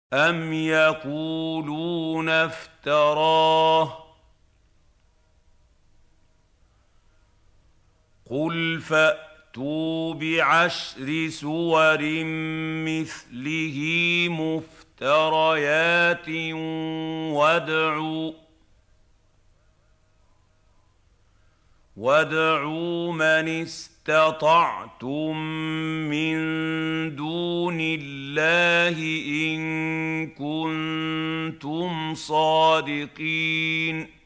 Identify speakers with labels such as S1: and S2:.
S1: أَمْ يَقُولُونَ افْتَرَاهُ ۖ قُلْ فَأْتُوا بِعَشْرِ سُوَرٍ مِّثْلِهِ مُفْتَرَيَاتٍ وَادْعُوا مَنِ اسْتَطَعْتُم مِّن دُونِ اللَّهِ إِن كُنتُمْ صَادِقِينَ